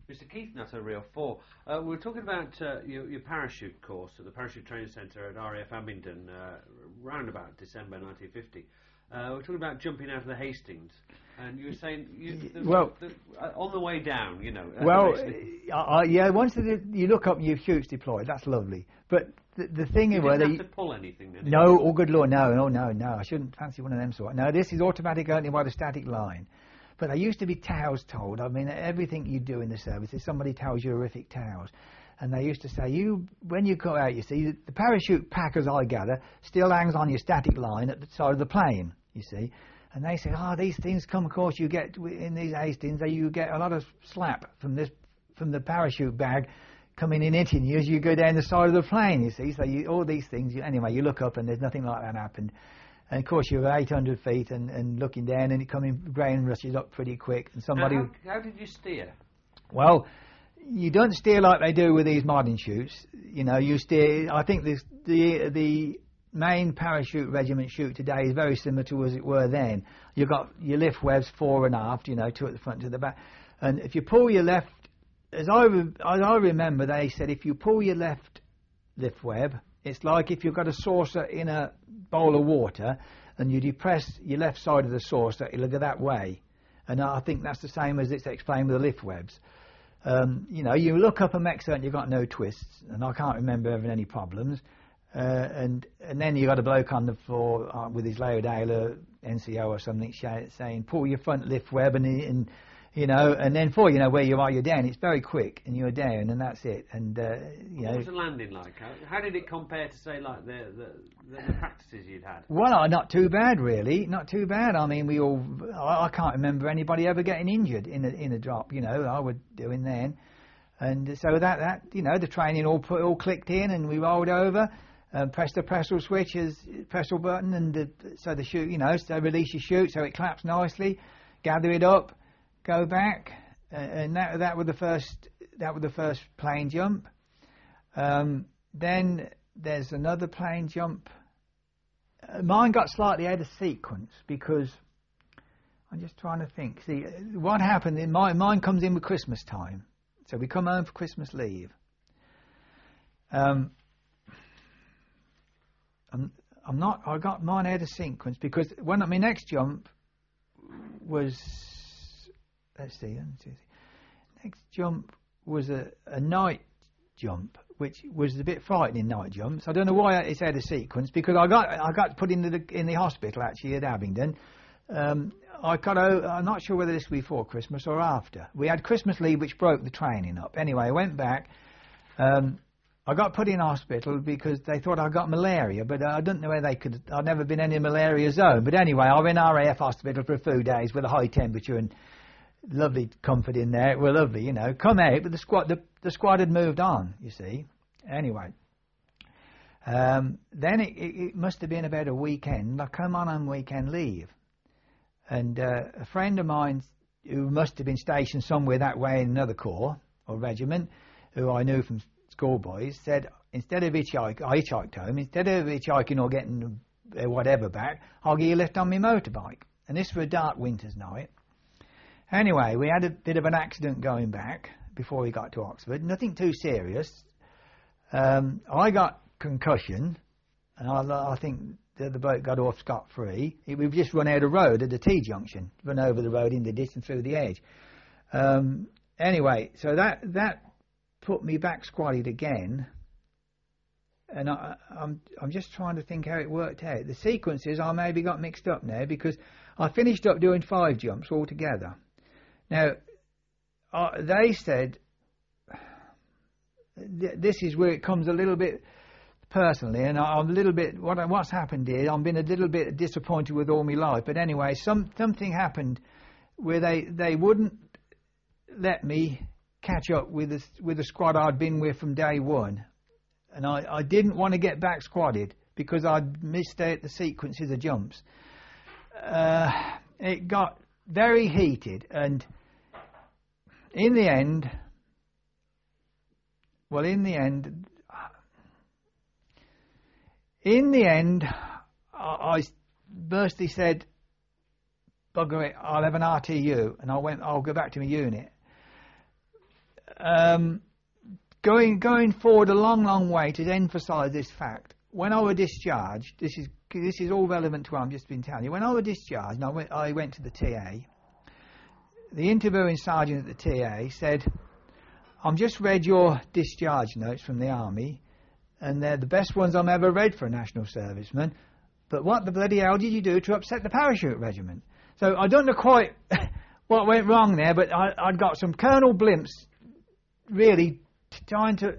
Mr. Keith Nutter, Real 4. We're talking about your parachute course at the Parachute Training Centre at RAF Abingdon, round about December 1950. We're talking about jumping out of the Hastings, and you were saying on the way down, you know. Yeah. Once you look up and your chute's deployed, that's lovely. But the thing is, you didn't have to pull anything then? No, oh good lord, no. I shouldn't fancy one of them sort. No, this is automatic only by the static line. But there used to be tales told. I mean, everything you do in the service, if somebody tells you horrific tales. And they used to say, when you come out, you see, the parachute pack, as I gather, still hangs on your static line at the side of the plane, you see. And they say, these things come, of course, you get, in these Hastings, you get a lot of slap from the parachute bag coming in hitting you as you go down the side of the plane, you see. So all these things, anyway, you look up and there's nothing like that happened. And of course you're 800 feet and looking down and it ground rushes up pretty quick. And somebody. How did you steer? Well, you don't steer like they do with these modern chutes. You know, you steer. I think the main parachute regiment chute today is very similar to as it were then. You've got your lift webs fore and aft. You know, two at the front, two at the back. And if you pull your left, as I remember, they said if you pull your left lift web, it's like if you've got a saucer in a bowl of water and you depress your left side of the saucer, it'll go that way. And I think that's the same as it's explained with the lift webs. You know, you look up and make certain you've got no twists, and I can't remember having any problems. And then you got a bloke on the floor with his Laodale NCO or something saying, pull your front lift web and you know, and then before you know where you are, you're down. It's very quick, and you're down, and that's it. And you know, what was the landing like? How did it compare to say like the practices you'd had? Well, not too bad really. Not too bad. I mean, I can't remember anybody ever getting injured in a drop. You know, I was doing then, and so that you know, the training all clicked in, and we rolled over. Press the pressure switch, pressure button, and so the chute, you know, so release your chute, so it claps nicely. Gather it up. Go back, and that was the first plane jump. Then there's another plane jump. Mine got slightly out of sequence because I'm just trying to think. See, what happened? Mine comes in with Christmas time, so we come home for Christmas leave. I got mine out of sequence because my next jump was. Let's see. Next jump was a night jump, which was a bit frightening night jumps. I don't know why it's out of sequence because I got put in the hospital actually at Abingdon. I'm not sure whether this was before Christmas or after. We had Christmas leave, which broke the training up. Anyway, I went back. I got put in hospital because they thought I got malaria, but I don't know where they could. I'd never been in a malaria zone. But anyway, I was in RAF hospital for a few days with a high temperature and lovely comfort in there. It was lovely, you know. Come out, but the squad had moved on, you see. Anyway, then it must have been about a weekend. I come on weekend leave, and a friend of mine who must have been stationed somewhere that way in another corps or regiment, who I knew from schoolboys, said instead of I hitchhiked home. Instead of hitchhiking or getting whatever back, I'll give you a lift on my motorbike. And this was a dark winter's night. Anyway, we had a bit of an accident going back before we got to Oxford. Nothing too serious. I got concussion, and I think the boat got off scot-free. We've just run out of road at the T-junction, run over the road in the ditch and through the edge. Anyway, so that put me back squatted again, and I'm just trying to think how it worked out. The sequences I maybe got mixed up now because I finished up doing 5 jumps altogether. Now, they said, this is where it comes a little bit personally, and I'm a little bit, what's happened here, I've been a little bit disappointed with all my life, but anyway, something happened where they wouldn't let me catch up with the squad I'd been with from day one, and I didn't want to get back squatted because I'd missed out the sequences of jumps. It got very heated, and in the end, I burstly said, bugger it, I'll have an RTU, and I'll go back to my unit. going forward a long way to emphasise this fact. When I was discharged, this is all relevant to what I've just been telling you. When I was discharged, and I went to the TA. The interviewing sergeant at the TA said, "I've just read your discharge notes from the army, and they're the best ones I've ever read for a national serviceman. But what the bloody hell did you do to upset the parachute regiment?" So I don't know quite what went wrong there, but I'd got some Colonel Blimps really trying to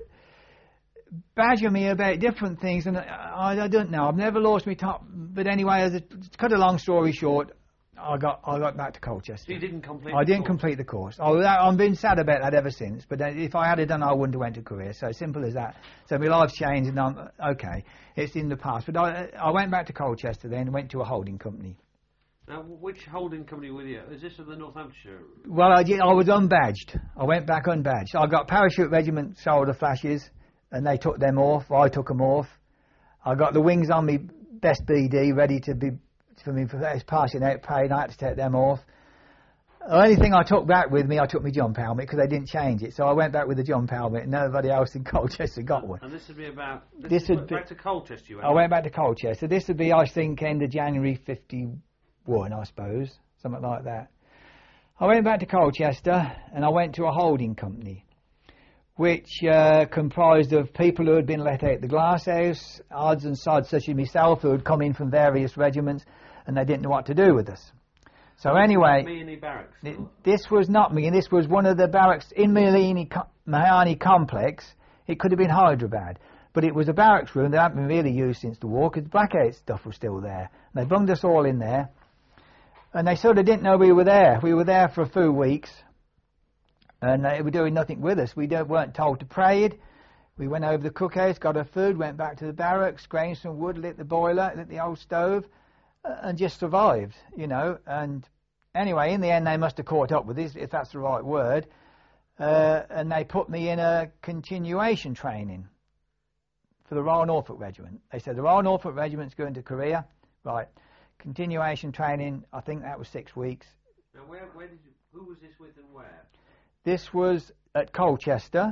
badger me about different things, and I don't know. I've never lost my top, but anyway, to cut a long story short, I got back to Colchester. So you didn't complete? I didn't complete the course. I've been sad about that ever since. But if I had done, I wouldn't have went to Korea. So simple as that. So my life's changed, and I'm okay. It's in the past. But I went back to Colchester then, and went to a holding company. Now, which holding company were you? Is this of the Northamptonshire? Well, I was unbadged. I went back unbadged. I got parachute regiment shoulder flashes, and they took them off. I took them off. I got the wings on me best BD ready to be for me for passing out paid. I had to take them off. The only thing I took back with me, I took my jump helmet because they didn't change it. So I went back with the jump helmet, and nobody else in Colchester got one. And this would be about. Back to Colchester. You went. I went back to Colchester. This would be, I think, end of January 51, I suppose, something like that. I went back to Colchester, and I went to a holding company, which comprised of people who had been let out the glasshouse, odds and sods such as myself, who had come in from various regiments, and they didn't know what to do with us. So anyway, this was not me, and this was one of the barracks in Mahani complex. It could have been Hyderabad, but it was a barracks room that hadn't been really used since the war because the blackout stuff was still there. And they bunged us all in there, and they sort of didn't know we were there. We were there for a few weeks, and they were doing nothing with us. We weren't told to parade. We went over the cookhouse, got our food, went back to the barracks, grained some wood, lit the boiler, lit the old stove, and just survived, you know. And anyway, in the end, they must have caught up with us, if that's the right word, and they put me in a continuation training for the Royal Norfolk Regiment. They said, the Royal Norfolk Regiment's going to Korea. Right. Continuation training, I think that was 6 weeks. Now, who was this with and where? This was at Colchester,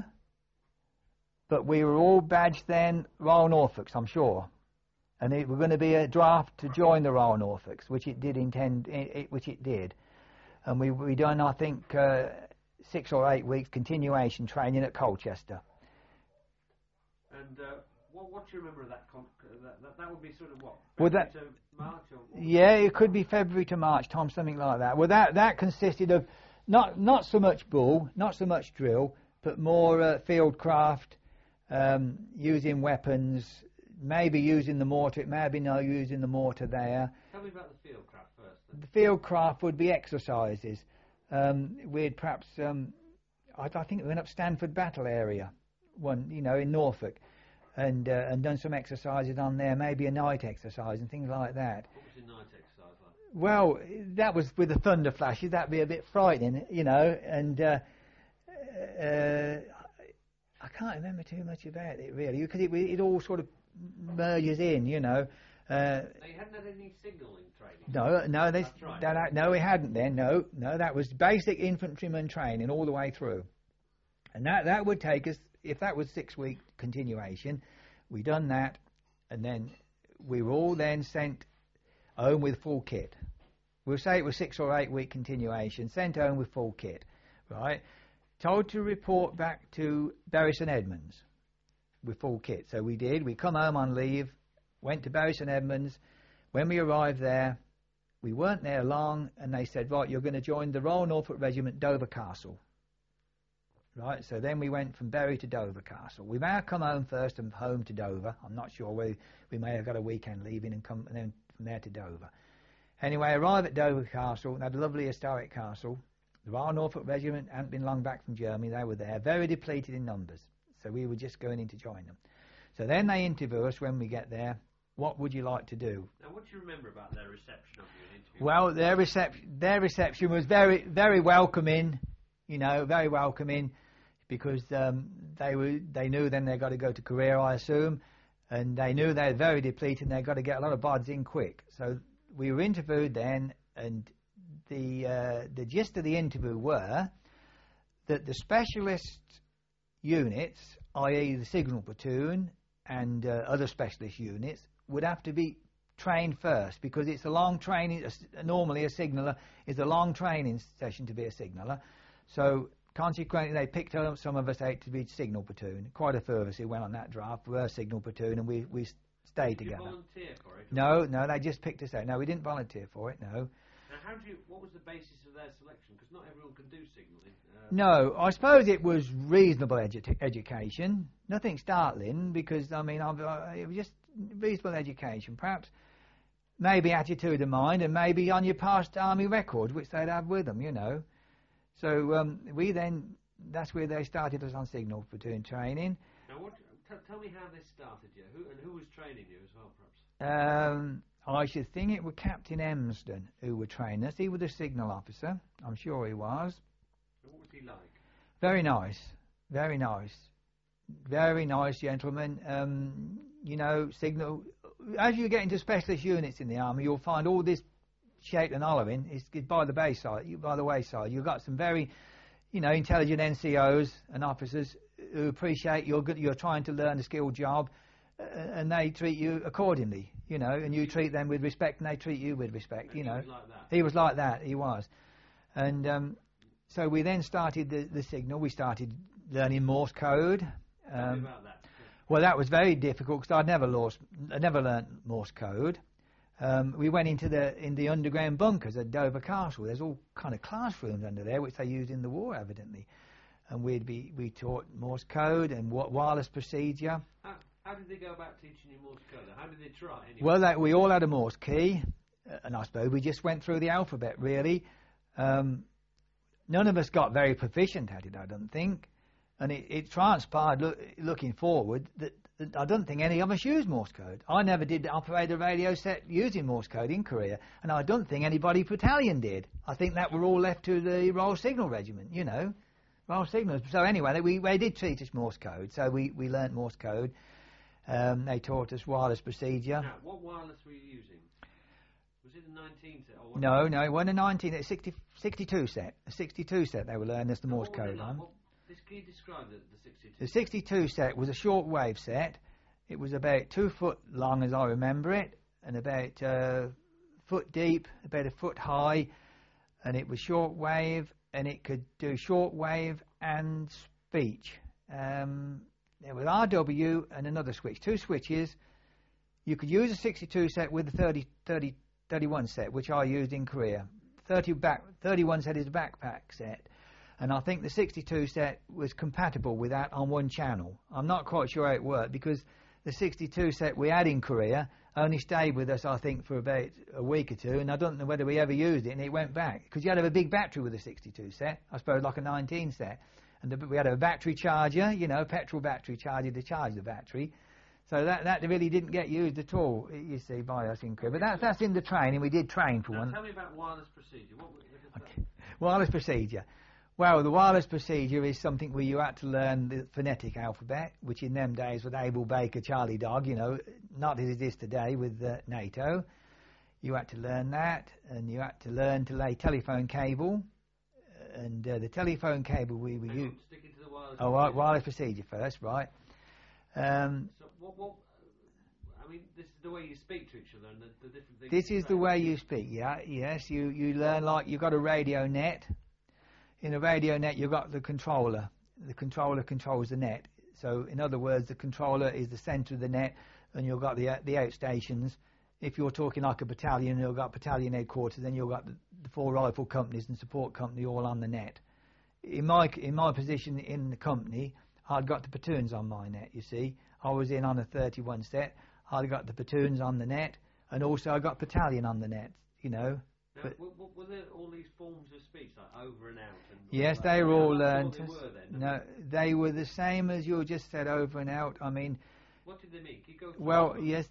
but we were all badged then Royal Norfolks, I'm sure. And it was going to be a draft to join the Royal Norfolks, which it did which it did. And we done, I think, 6 or 8 weeks continuation training at Colchester. And what do you remember of that? That would be sort of what? February to March? Or yeah, it could be February to March time, something like that. Well, that consisted of not so much bull, not so much drill, but more field craft, using weapons, maybe using the mortar. It may have been no using the mortar there. Tell me about the field craft first. Then. The field craft would be exercises. We'd perhaps, I think we went up Stanford Battle area, in Norfolk, and done some exercises on there, maybe a night exercise and things like that. What was your night exercise like? Well, that was with the thunder flashes. That'd be a bit frightening, and I can't remember too much about it really, because it all sort of merges in, They hadn't had any signalling training. No, That's right. no, we hadn't then. No, that was basic infantryman training all the way through, and that would take us, if that was 6 week continuation, we done that, and then we were all then sent home with full kit. We'll say it was 6 or 8 week continuation, sent home with full kit, right? Told to report back to Bury St Edmunds with full kit. So we did. We come home on leave, went to Bury St Edmunds. When we arrived there, we weren't there long, and they said, right, you're going to join the Royal Norfolk Regiment, Dover Castle. Right, so then we went from Bury to Dover Castle. We may have come home first and home to Dover. I'm not sure. We may have got a weekend leaving and come, and then from there to Dover. Anyway, arrived at Dover Castle, that lovely historic castle. The Royal Norfolk Regiment hadn't been long back from Germany. They were there, very depleted in numbers. So we were just going in to join them. So then they interview us when we get there. What would you like to do? Now, what do you remember about their reception of you in interview? Well, their reception was very, very welcoming. Very welcoming, because they knew then they got to go to Korea, I assume, and they knew they were very depleted and they got to get a lot of bods in quick. So we were interviewed then, and the gist of the interview were that the specialist units, i.e. the signal platoon and other specialist units, would have to be trained first, because it's a long training. Normally a signaller is a long training session to be a signaller. So consequently they picked up some of us out to be signal platoon. Quite a few of us who went on that draft were signal platoon, and we stayed together. Did you volunteer for it? No, they just picked us out. No, we didn't volunteer for it, no. Now, what was the basis of their selection? Because not everyone can do signalling. No, I suppose it was reasonable education. Nothing startling, because, I mean, it was just reasonable education. Perhaps, maybe attitude of mind, and maybe on your past army record, which they'd have with them, you know. So that's where they started us on signal platoon training. Now, tell me how this started you. Who was training you as well, perhaps? I should think it was Captain Emsden who would train us. He was a signal officer. I'm sure he was. And what was he like? Very nice. Very nice. Very nice gentleman. You know, signal. As you get into specialist units in the army, you'll find all this shaped and hollering is by the wayside. You've got some very, you know, intelligent NCOs and officers who appreciate you're trying to learn a skilled job, and they treat you accordingly, you know, and you treat them with respect, and they treat you with respect, you know. He was like that. He was. And so we then started the signal. We started learning Morse code. Tell me about that. Well, that was very difficult, because I'd never learnt Morse code. We went into the underground bunkers at Dover Castle. There's all kind of classrooms under there, which they used in the war, evidently. And we taught Morse code and wireless procedure. How did they go about teaching you Morse code? How did they try? Anyway? Well, we all had a Morse key, and I suppose we just went through the alphabet, really. None of us got very proficient at it, I don't think. And it transpired, looking forward, that I don't think any of us used Morse code. I never did operate a radio set using Morse code in Korea, and I don't think anybody battalion did. I think that were all left to the Royal Signal Regiment, you know, Royal Signals. So anyway, they did teach us Morse code, so we learnt Morse code. They taught us wireless procedure. Now, what wireless were you using? Was it a 19 set? Or No, it wasn't a 19, it's 62 set. A 62 set they were learning us the Morse code on. Can you describe the 62? The 62 set was a short wave set. It was about 2 foot long, as I remember it, and about a foot deep, about a foot high, and it was short wave, and it could do short wave and speech. There was RW and another switch, 2 switches. You could use a 62 set with the 31 set, which I used in Korea. 31 set is a backpack set. And I think the 62 set was compatible with that on one channel. I'm not quite sure how it worked, because the 62 set we had in Korea only stayed with us, I think, for about a week or two, and I don't know whether we ever used it, and it went back. Because you had to have a big battery with a 62 set, I suppose like a 19 set. And we had a battery charger, you know, petrol battery charger to charge the battery. So that really didn't get used at all, you see, by us in Korea. But that's in the training. We did train for one. Tell me about wireless procedure. Wireless procedure. Well, the wireless procedure is something where you had to learn the phonetic alphabet, which in them days was Abel, Baker, Charlie, Dog, you know, not as it is today with NATO. You had to learn that, and you had to learn to lay telephone cable. And the telephone cable we were using... Sticking to the wireless wireless procedure first, right. So I mean, this is the way you speak to each other, and the different things... This is the way you speak, yeah, yes. You learn, like, you've got a radio net. In a radio net, you've got the controller. The controller controls the net. So, in other words, the controller is the centre of the net, and you've got the outstations. If you're talking like a battalion, you've got battalion headquarters, then you've got the 4 rifle companies and support company all on the net. In my position in the company, I'd got the platoons on my net, you see. I was in on a 31 set. I'd got the platoons on the net, and also I got battalion on the net, you know. Now, were there all these forms of speech, like over and out? And yes, they were all learned. They were then, no, they were the same as you just said, over and out. I mean... What did they mean? Can you go through yes,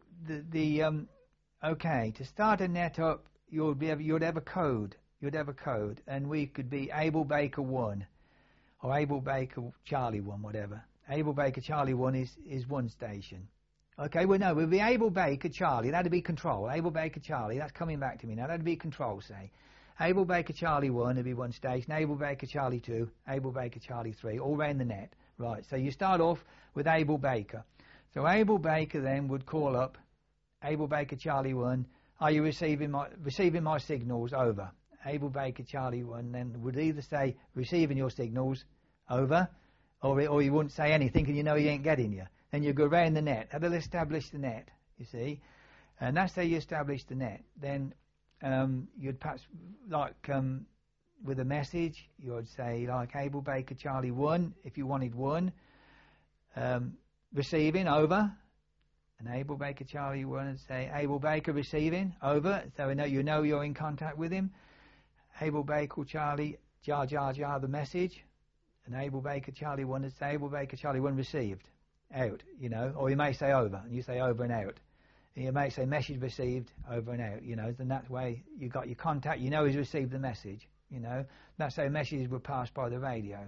okay, to start a net up, you'd have a code. You'd have a code, and we could be Abel Baker 1, or Abel Baker Charlie 1, whatever. Abel Baker Charlie 1 is one station. Okay, well, no, we'll be Abel Baker Charlie, that'd be control. Abel Baker Charlie, that's coming back to me now, that'd be control, say. Able Baker Charlie 1 would be one station, Able Baker Charlie 2, Able Baker Charlie 3, all round the net. Right, so you start off with Able Baker. So Able Baker then would call up Able Baker Charlie 1, are you receiving my signals? Over. Able Baker Charlie 1 then would either say receiving your signals, over, or you wouldn't say anything and you know he ain't getting you. Then you go round the net. That'll establish the net, you see. And that's how you establish the net. Then you'd perhaps, like with a message, you'd say like Able Baker Charlie 1, if you wanted 1, receiving, over. And Able Baker Charlie 1 and say Able Baker receiving, over, so you know you're in contact with him. Able Baker Charlie, jar jar jar the message, and Able Baker Charlie 1 and say Able Baker Charlie 1 received, out, you know, or you may say over, and you say over and out. And you may say message received, over and out, you know, then that way you got your contact, you know he's received the message, you know. That's how messages were passed by the radio.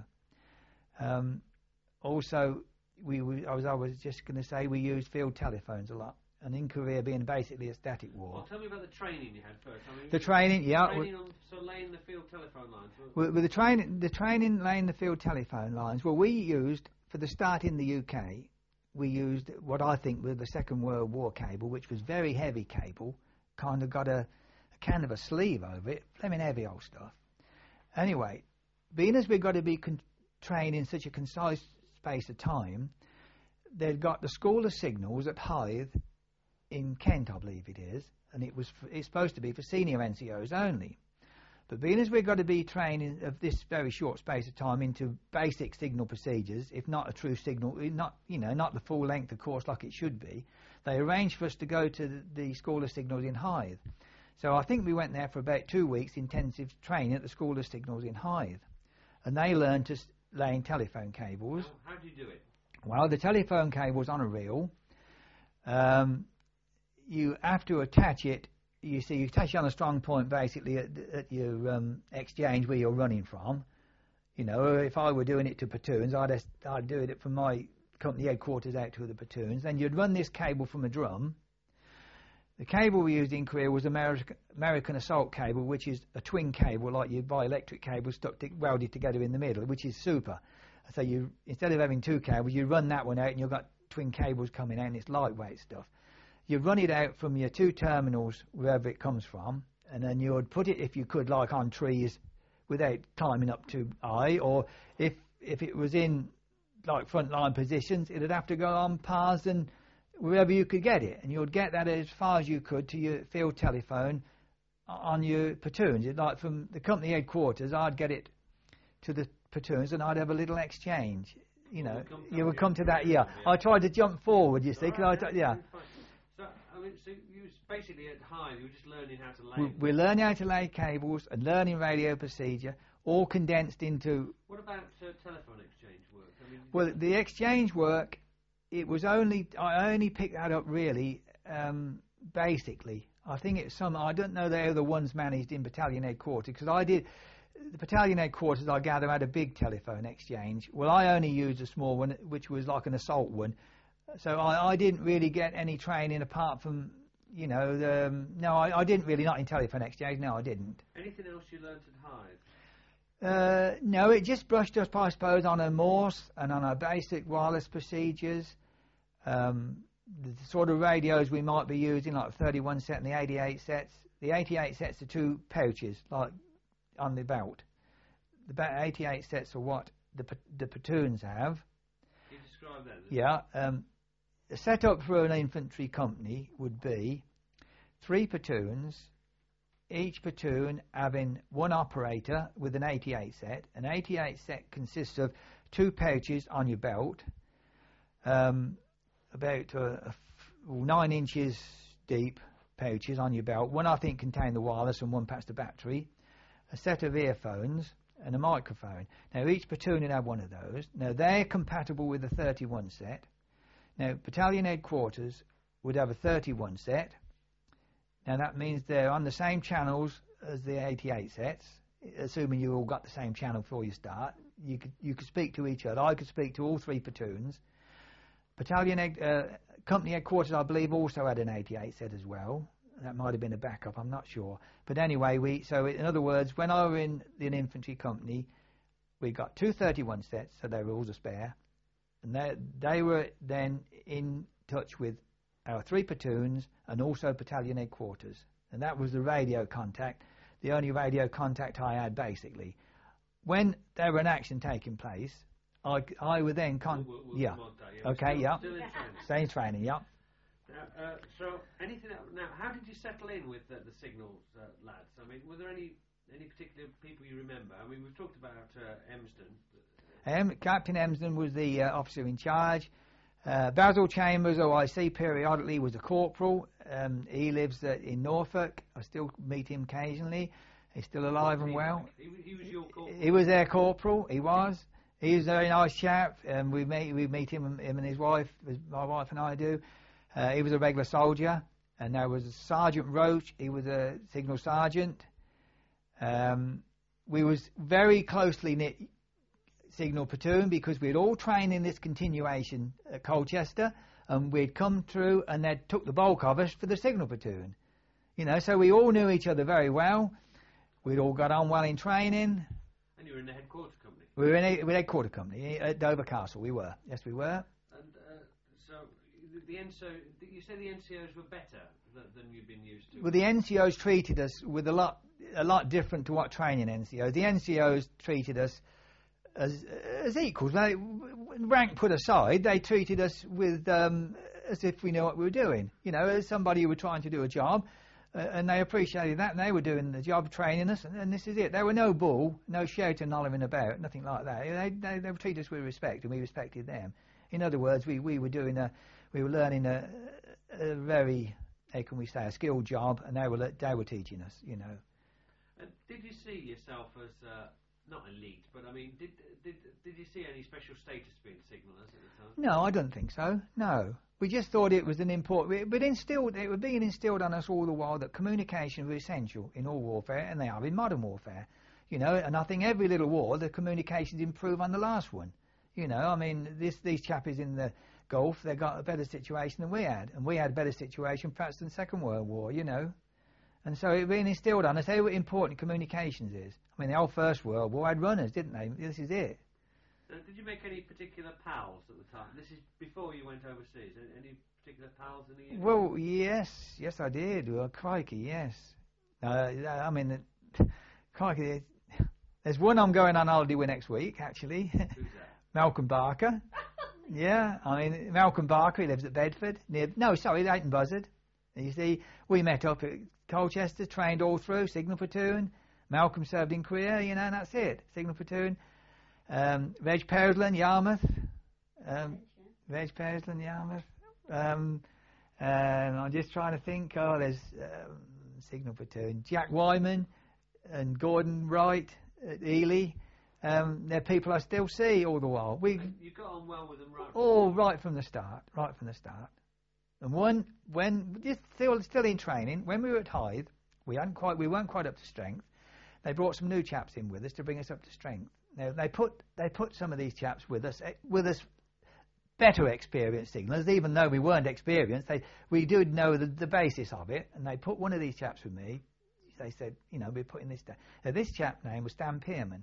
Also, I was just going to say we used field telephones a lot, and in Korea being basically a static war. Well, tell me about the training you had first. I mean, the training, yeah. Training on so laying the field telephone lines. With the training laying the field telephone lines. Well, we used for the start in the UK. We used what I think was the Second World War cable, which was very heavy cable, kind of got a kind of a sleeve over it, fleming heavy old stuff. Anyway, being as we've got to be trained in such a concise space of time, they'd got the School of Signals at Hythe in Kent, I believe it is, and it's supposed to be for senior NCOs only. But being as we've got to be trained in of this very short space of time into basic signal procedures, if not a true signal, not the full length of course like it should be, they arranged for us to go to the School of Signals in Hythe. So I think we went there for about 2 weeks intensive training at the School of Signals in Hythe, and they learned to laying telephone cables. How do you do it? Well, the telephone cable's on a reel. You have to attach it. You see, you attach it on a strong point basically at your exchange where you're running from. You know, if I were doing it to platoons, I'd do it from my company headquarters out to the platoons. Then you'd run this cable from a drum. The cable we used in Korea was American Assault cable, which is a twin cable, like you buy electric cables welded together in the middle, which is super. So you, instead of having 2 cables, you run that one out and you've got twin cables coming out, and it's lightweight stuff. You run it out from your 2 terminals, wherever it comes from, and then you would put it, if you could, like on trees without climbing up too high, or if it was in like front line positions, it'd have to go on paths and wherever you could get it, and you would get that as far as you could to your field telephone on your platoons. Like from the company headquarters, I'd get it to the platoons and I'd have a little exchange. You know, you would come to that, yeah. I tried to jump forward, you see, because yeah. So, I mean, so you was basically at Hythe, you were just learning how to lay. We're learning how to lay cables and learning radio procedure, all condensed into. What about telephone exchange work? I mean, well, the exchange work, I only picked that up really, basically. I think it's I don't know how the ones managed in battalion headquarters, because I did. The battalion headquarters, I gather, had a big telephone exchange. Well, I only used a small one, which was like an assault one. So I didn't really get any training apart from, you know, no, I didn't really, not in telephone exchange, no, I didn't. Anything else you learnt at Hythe? No, it just brushed up, I suppose, on a Morse and on our basic wireless procedures. The sort of radios we might be using, like 31 set and the 88 sets. The 88 sets are 2 pouches, like on the belt. The 88 sets are what the platoons have. Can you describe that? Yeah. The setup for an infantry company would be 3 platoons, each platoon having 1 operator with an 88 set. An 88 set consists of 2 pouches on your belt, about 9 inches deep pouches on your belt. One I think contained the wireless and one perhaps the battery, a set of earphones and a microphone. Now each platoon would have one of those. Now they're compatible with the 31 set. Now battalion headquarters would have a 31 set. Now that means they're on the same channels as the 88 sets, assuming you all got the same channel before you start. You could speak to each other. I could speak to all 3 platoons. Company headquarters, I believe, also had an 88 set as well. That might have been a backup, I'm not sure. But anyway, so in other words, when I were in an infantry company, we got 2 31 sets, so they were all to spare. And they were then in touch with our 3 platoons and also battalion headquarters. And that was the radio contact, the only radio contact I had, basically. When there were an action taking place, I would then Okay, yeah. Still in training. Stay in training, yeah. So, now, how did you settle in with the signals lads? I mean, were there any particular people you remember? I mean, we've talked about Emsden. Captain Emsden was the officer in charge. Basil Chambers, who I see periodically, was a corporal. He lives in Norfolk. I still meet him occasionally. He's still alive and well. He was your corporal? He was their corporal, he was. He was a very nice chap. We meet him and his wife, as my wife and I do. He was a regular soldier. And there was Sergeant Roach. He was a signal sergeant. We was very closely knit signal platoon because we'd all trained in this continuation at Colchester, and we'd come through and they'd took the bulk of us for the signal platoon. So we all knew each other very well. We'd all got on well in training. And you were in the headquarters company? We were in a headquarter company at Dover Castle, we were. Yes, we were. And so you say the NCOs were better than you've been used to? Well, the NCOs treated us with a lot different to what training NCOs. The NCOs treated us as equals. Rank put aside, they treated us with as if we knew what we were doing. As somebody who were trying to do a job, and they appreciated that, and they were doing the job, training us, and this is it. There were no bull, no shouting, hollering about, nothing like that. They treated us with respect, and we respected them. In other words, we were learning a very, how can we say, a skilled job, and they were teaching us. And did you see yourself as not elite, but I mean, did you see any special status being signallers at the time? No, I don't think so. No, we just thought it was an important. But it was being instilled on us all the while that communication was essential in all warfare, and they are in modern warfare. And I think every little war, the communications improve on the last one. I mean, these chappies in the Gulf, they got a better situation than we had, and we had a better situation perhaps than the Second World War. And so it being instilled on us how important communications is. I mean, the whole First World War had runners, didn't they? This is it. Did you make any particular pals at the time? This is before you went overseas. Any particular pals in the UK? Well, yes, I did. Well, crikey, yes. I mean, crikey, there's one I'm going on holiday with next week, actually. Who's that? Malcolm Barker. Yeah, I mean, Malcolm Barker, he lives at Bedford. Leighton Buzzard. You see, we met up at Colchester, trained all through, signal platoon. Malcolm served in Korea, and that's it, signal platoon. Reg Persland, Yarmouth. Reg Persland, Yarmouth. And I'm just trying to think, there's signal platoon. Jack Wyman and Gordon Wright at Ely. They're people I still see all the while. You got on well with them, right from the start. And when just still in training, when we were at Hythe, we weren't quite up to strength. They brought some new chaps in with us to bring us up to strength. Now they put some of these chaps with us better experienced signallers, even though we weren't experienced. We did know the basis of it, and they put one of these chaps with me. They said, we're putting this down. Now this chap name was Stan Pearman.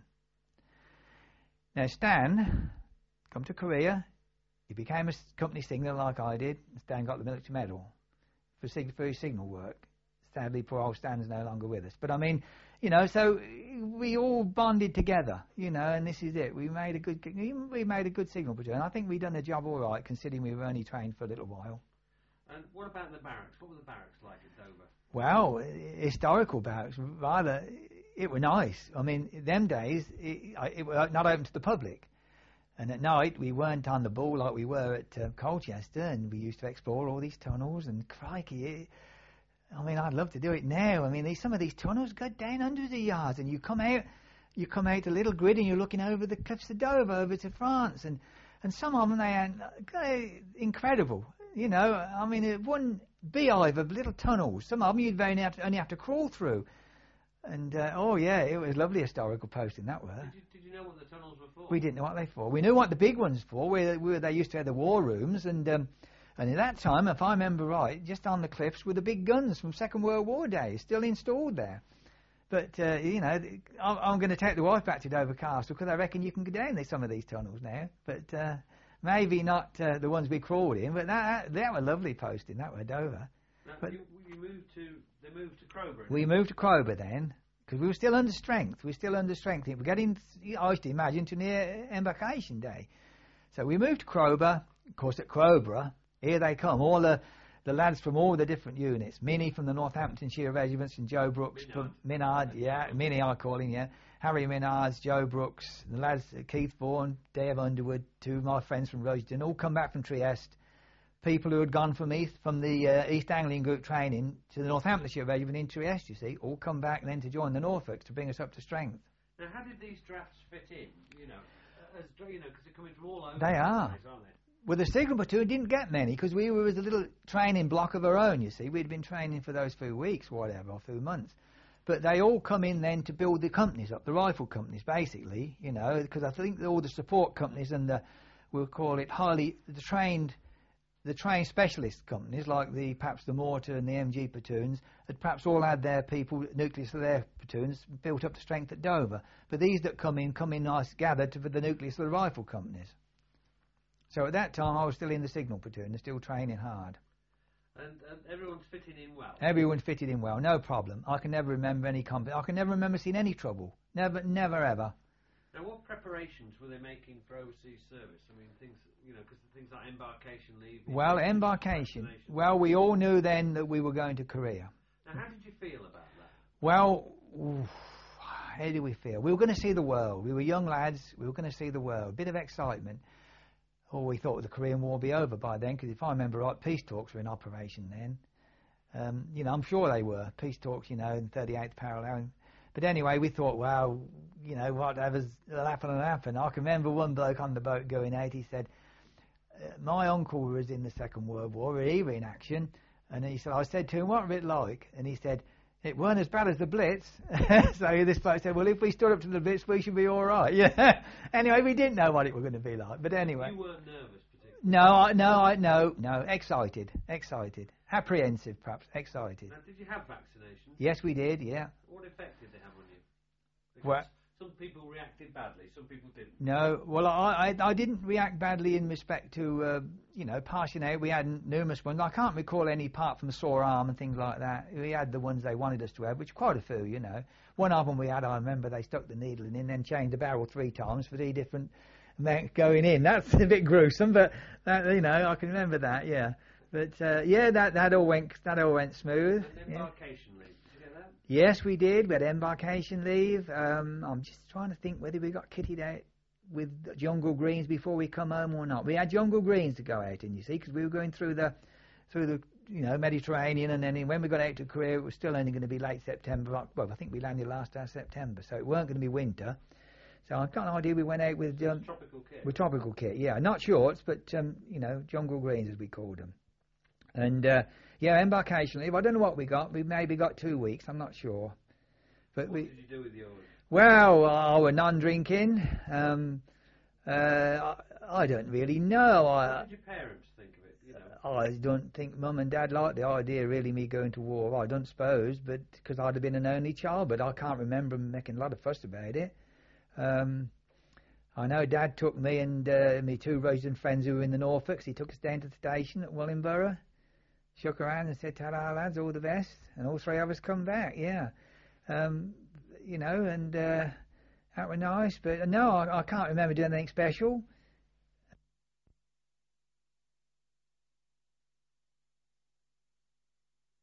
Now Stan come to Korea. He became a company signaller like I did. Stan got the military medal for his signal work. Sadly, poor old Stan's no longer with us. But I mean, so we all bonded together, and this is it. We made a good signal platoon. I think we done the job all right, considering we were only trained for a little while. And what about the barracks? What were the barracks like at Dover? Well, historical barracks, rather, it were nice. I mean, them days, it was not open to the public. And at night, we weren't on the ball like we were at Colchester, and we used to explore all these tunnels, and crikey, I'd love to do it now. I mean, some of these tunnels go down hundreds of yards, and you come out to Little Grid, and you're looking over the cliffs of Dover, over to France, and some of them, they're incredible. One beehive of little tunnels. Some of them you'd only have to crawl through. And, it was lovely historical posting, that were. Did you know what the tunnels were for? We didn't know what they were for. We knew what the big ones for, where they used to have the war rooms, and And at that time, if I remember right, just on the cliffs were the big guns from Second World War days, still installed there. But, I'm going to take the wife back to Dover Castle because I reckon you can go down some of these tunnels now. But maybe not the ones we crawled in, but that were lovely posting, that were Dover. Now, they moved to Crowborough? We moved to Crowborough then, because we were still under strength. We're getting, I used to imagine, to near embarkation day. So we moved to Crowborough. Of course, at Crowborough, here they come, all the lads from all the different units. Minnie from the Northamptonshire Regiments and Joe Brooks from Minard, Minnie I call him, Harry Minards, Joe Brooks, the lads, Keith Vaughan, Dave Underwood, two of my friends from Royston, all come back from Trieste. People who had gone from the East Anglian Group training to the Northamptonshire Regiment in Trieste, you see, all come back then to join the Norfolks to bring us up to strength. Now, how did these drafts fit in? Because they're coming from all over. They are. Place, aren't they? Well, the signal platoon didn't get many because we were with a little training block of our own, you see. We'd been training for those few weeks, or few months. But they all come in then to build the companies up, the rifle companies, basically, because I think all the support companies and we'll call it the trained specialist companies, like perhaps the mortar and the MG platoons, had perhaps all had their people, nucleus of their platoons, built up to strength at Dover. But these that come in nice gathered for the nucleus of the rifle companies. So at that time I was still in the signal platoon and still training hard. And everyone's fitting in well? Everyone fitted in well, no problem. I can never remember any conflict. I can never remember seeing any trouble. Never, ever. Now, what preparations were they making for overseas service? I mean, things, because things like embarkation leave... Well, embarkation. Well, we all knew then that we were going to Korea. Now, how did you feel about that? Well, how did we feel? We were going to see the world. We were young lads. We were going to see the world. A bit of excitement. Oh, we thought the Korean War would be over by then, because if I remember right, peace talks were in operation then. I'm sure they were. Peace talks, in 38th parallel. But anyway, we thought, well, whatever's happen. I can remember one bloke on the boat going out, he said, my uncle was in the Second World War, he was in action, and he said, I said to him, what was it like? And he said, it weren't as bad as the Blitz. So this bloke said, well, if we stood up to the Blitz, we should be all right. Yeah. Anyway, we didn't know what it was going to be like. But anyway. You weren't nervous particularly? No. Excited. Apprehensive, perhaps. Excited. Now, did you have vaccinations? Yes, we did, yeah. What effect did they have on you? Because well, some people reacted badly, some people didn't. No, well, I didn't react badly in respect to, passing out. We had numerous ones. I can't recall any apart from the sore arm and things like that. We had the ones they wanted us to have, which quite a few, One of them we had, I remember, they stuck the needle in and then changed the barrel 3 times for 3 different going in. That's a bit gruesome, but, that, I can remember that, yeah. But, that all went smooth. And embarkation leave, did you get that? Yes, we did. We had embarkation leave. I'm just trying to think whether we got kitted out with jungle greens before we come home or not. We had jungle greens to go out in, you see, because we were going through the Mediterranean, and then when we got out to Korea, it was still only going to be late September. Well, I think we landed last day of September, so it weren't going to be winter. So I've got an idea we went out with tropical kit. With tropical kit, yeah, not shorts, but jungle greens as we called them. And embarkation leave. I don't know what we got. We maybe got 2 weeks. I'm not sure. But what did you do with yours? Well, I was non-drinking. I don't really know. What did your parents think of it? I don't think Mum and Dad liked the idea, really, me going to war. I don't suppose, but because I'd have been an only child, but I can't remember them making a lot of fuss about it. I know Dad took me and me 2 Royston friends who were in the Norfolks. He took us down to the station at Wellingborough, shook her hand and said, "Ta-ra, lads, all the best." And all 3 of us come back, yeah. And that was nice. But no, I can't remember doing anything special.